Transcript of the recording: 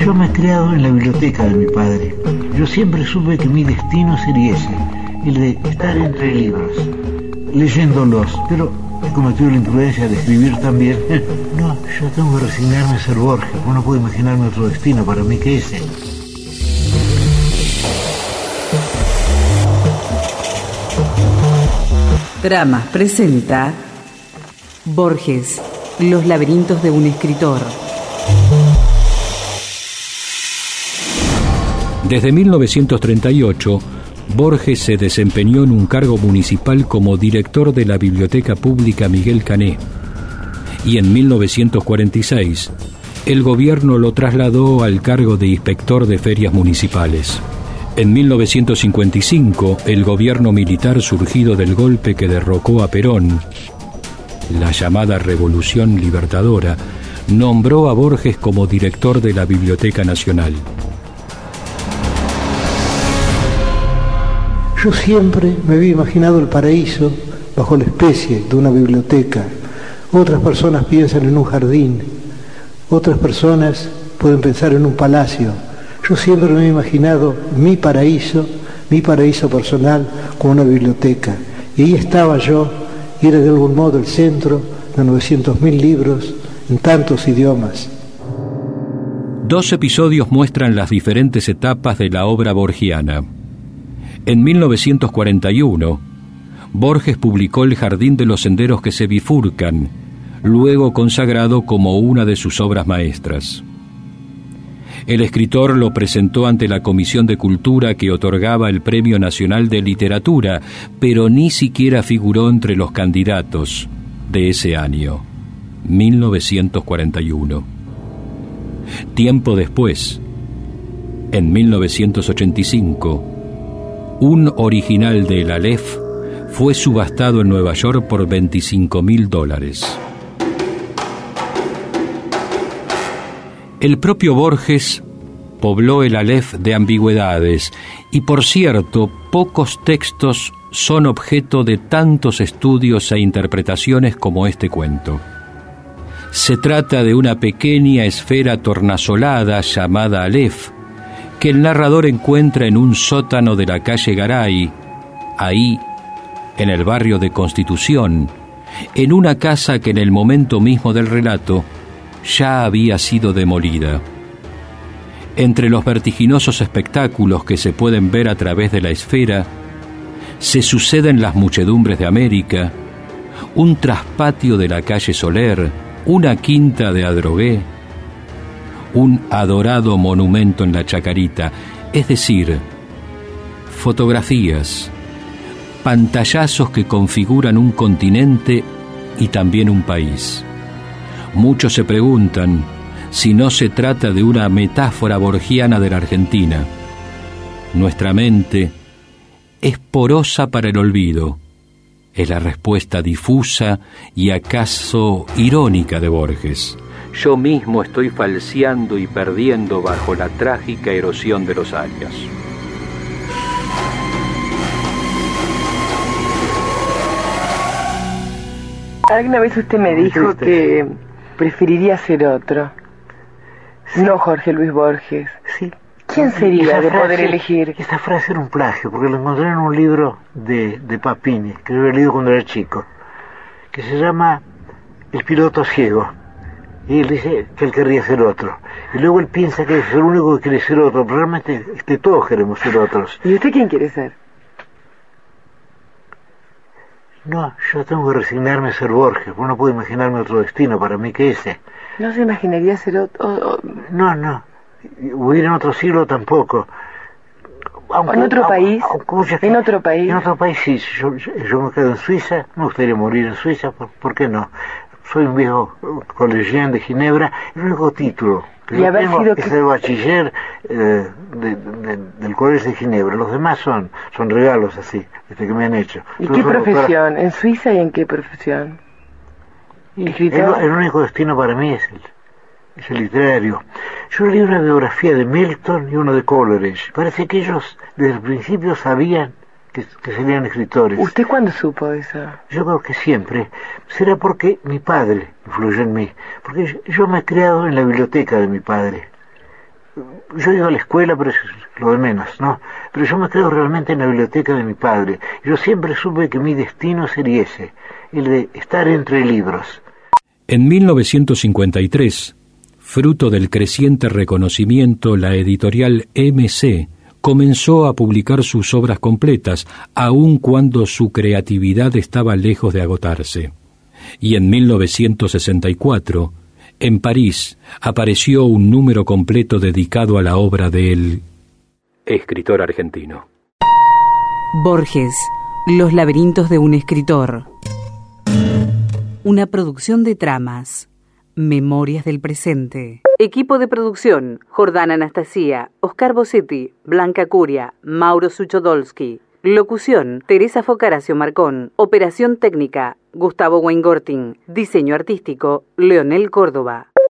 Yo me he criado en la biblioteca de mi padre. Yo siempre supe que mi destino sería ese, el de estar entre libros, leyéndolos, pero he cometido la imprudencia de escribir también. No, yo tengo que resignarme a ser Borges, porque no puedo imaginarme otro destino para mí que ese. Dramas presenta Borges, los laberintos de un escritor. Desde 1938, Borges se desempeñó en un cargo municipal como director de la Biblioteca Pública Miguel Cané, y en 1946 el gobierno lo trasladó al cargo de inspector de ferias municipales. En 1955, el gobierno militar surgido del golpe que derrocó a Perón, la llamada Revolución Libertadora, nombró a Borges como director de la Biblioteca Nacional. Yo siempre me había imaginado el paraíso bajo la especie de una biblioteca. Otras personas piensan en un jardín, otras personas pueden pensar en un palacio. Yo siempre me he imaginado mi paraíso personal como una biblioteca. Y ahí estaba yo, y era de algún modo el centro de 900.000 libros en tantos idiomas. 2 episodios muestran las diferentes etapas de la obra borgiana. En 1941, Borges publicó El Jardín de los Senderos que se bifurcan, luego consagrado como una de sus obras maestras. El escritor lo presentó ante la Comisión de Cultura que otorgaba el Premio Nacional de Literatura, pero ni siquiera figuró entre los candidatos de ese año, 1941. Tiempo después, en 1985, un original de El Aleph fue subastado en Nueva York por $25.000. El propio Borges pobló El Aleph de ambigüedades y, por cierto, pocos textos son objeto de tantos estudios e interpretaciones como este cuento. Se trata de una pequeña esfera tornasolada llamada Aleph, que el narrador encuentra en un sótano de la calle Garay, ahí, en el barrio de Constitución, en una casa que en el momento mismo del relato ya había sido demolida. Entre los vertiginosos espectáculos que se pueden ver a través de la esfera, se suceden las muchedumbres de América, un traspatio de la calle Soler, una quinta de Adrogué, un adorado monumento en la Chacarita, es decir, fotografías, pantallazos que configuran un continente y también un país. Muchos se preguntan si no se trata de una metáfora borgiana de la Argentina. Nuestra mente es porosa para el olvido, es la respuesta difusa y acaso irónica de Borges. Yo mismo estoy falseando y perdiendo bajo la trágica erosión de los años. Alguna vez usted me dijo que preferiría ser otro. Sí. No Jorge Luis Borges. Sí. ¿Quién sería de poder elegir? Esta frase era un plagio, porque lo encontré en un libro de Papini, que yo había leído cuando era chico, que se llama El piloto ciego. Y él dice que él querría ser otro. Y luego él piensa que es el único que quiere ser otro, pero realmente todos queremos ser otros. ¿Y usted quién quiere ser? No, yo tengo que resignarme a ser Borges, porque no puedo imaginarme otro destino para mí que ese. ¿No se imaginaría ser otro? No. Huir en otro siglo tampoco. ¿En otro país? ¿En otro país? En otro país sí. Yo me quedo en Suiza, me gustaría morir en Suiza, ¿por qué no? Soy un viejo colegián de Ginebra, el único título que yo tengo es el bachiller del Colegio de Ginebra. Los demás son regalos así, que me han hecho. ¿Y qué profesión? ¿En Suiza y en qué profesión? El único destino para mí es el literario. Yo leí una biografía de Milton y uno de Coleridge. Parece que ellos desde el principio sabían que serían escritores. ¿Usted cuándo supo eso? Yo creo que siempre. Será porque mi padre influyó en mí. Porque yo me he criado en la biblioteca de mi padre. Yo iba a la escuela, pero es lo de menos, ¿no? Pero yo me quedo realmente en la biblioteca de mi padre. Yo siempre supe que mi destino sería ese, el de estar entre libros. En 1953, fruto del creciente reconocimiento, la editorial MC comenzó a publicar sus obras completas, aun cuando su creatividad estaba lejos de agotarse. Y en 1964, en París, apareció un número completo dedicado a la obra del escritor argentino. Borges, Los laberintos de un escritor. Una producción de Tramas. Memorias del presente. Equipo de producción: Jordana Anastasia, Oscar Bossetti, Blanca Curia, Mauro Suchodolski. Locución: Teresa Focaracio Marcón. Operación técnica: Gustavo Weingorting. Diseño artístico: Leonel Córdoba.